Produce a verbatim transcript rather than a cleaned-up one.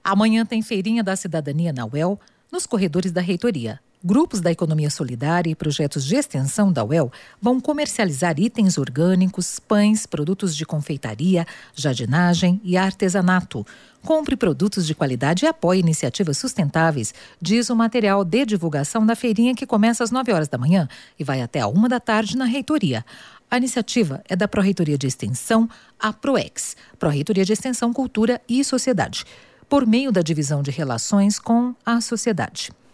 Amanhã tem Feirinha da Cidadania na U E L, nos corredores da reitoria. Grupos da economia solidária e projetos de extensão da U E L vão comercializar itens orgânicos, pães, produtos de confeitaria, jardinagem e artesanato. Compre produtos de qualidade e apoie iniciativas sustentáveis, diz o material de divulgação da feirinha, que começa às nove horas da manhã e vai até a uma da tarde na reitoria. A iniciativa é da Pró-Reitoria de Extensão, a PROEX, Pró-Reitoria de Extensão, Cultura e Sociedade, por meio da Divisão de Relações com a Sociedade.